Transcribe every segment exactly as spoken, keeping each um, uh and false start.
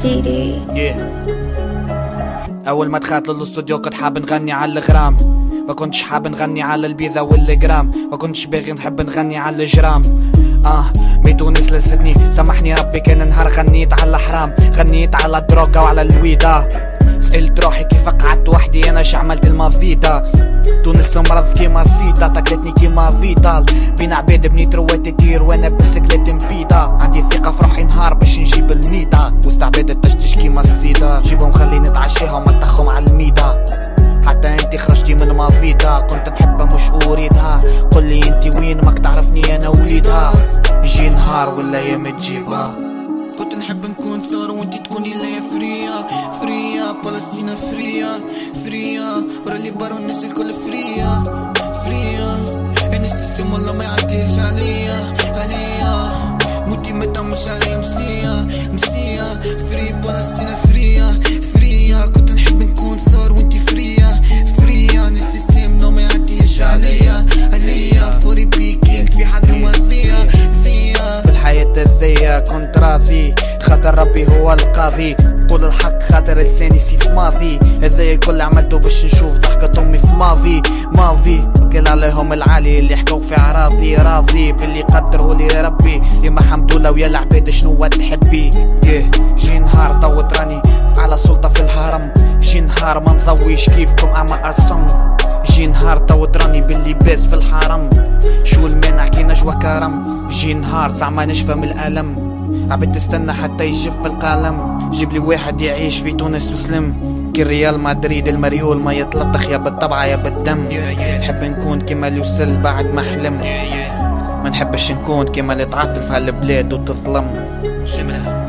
سيدي. yeah. أول ما دخلت للاستوديو كنت حاب نغني على الغرام، ما كنتش حاب نغني على البيضة والجرام، ما كنتش باغي نحب نغني على الجرام. اه مي تونس لستني، سامحني ربي كان نهار غنيت على الحرام، غنيت على الدروكا وعلى الويدا. سألت روحي كيف قعدت وحدي انا شعملت المافيدا. تونس مرض كيما سيدا، تاكلتني كيما فيتال، بين عباد بنيت روات تطير وانا بسكليت مبيدا. عندي ثقة في روحي نهار باش نجيب الميدا، وسط عباد تشتش كيما السيدا، جيبهم خليني نتعشيهم نطخهم على الميدا. حتى انتي خرجتي من مافيدا، كنت نحبها مش اريدها، قولي انتي وين ماك تعرفني انا وليدها. يجي نهار ولا يا تجيبها، كنت نحب نكون ثور وانتي تكوني ليا فريا فريا. فلسطين فريا فريا، ورا اللي برا الناس الكل فريا فريا. يعني السيستم والله ما يعديش عليا عليا، موتي متى مش عليا مسيا مسيا. فري فلسطين فريا فريا، كنت نحب نكون ثور وانتي فريا فريا. يعني السيستم لو ما يعديش عليا عليا، فوري بيكينج في حد ومزيا زيا. في الحياة الذية كنت راضي، خاطر ربي هو القاضي. قول الحق خاطر لساني سيف ماضي، هذا الكل عملته باش نشوف ضحكة امي في ماضي ماضي. وكل عليهم العالي اللي حكوا في اعراضي، راضي باللي قدره لي ربي. يما حمدولله ويا العباد شنو تحبي. yeah. جي نهار طوت راني على سلطة في الهرم، جي نهار ما نضويش كيفكم اعمى اصم. جي نهار طوت راني باللباس في الحرم، شو المانع كي نجوى كرم. جي نهار زعما نشفى من الالم، عبد تستنى حتى يجف القلم. جيب لي واحد يعيش في تونس وسلم، كي ريال مدريد المريول ما يتلطخ يا بالطبعة يا بالدم. نحب نكون كيما اللي وصل بعد ما حلم، ما نحبش نكون كيما اللي تعطل في هالبلاد وتظلم. شملة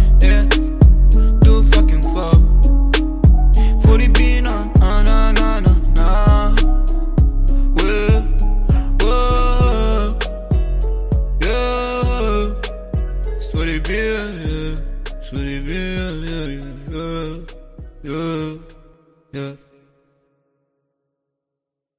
تو fucking fuck فوري بينا نا نا نا نا وي وي يا سوري بيا سوري بيا يا يا يا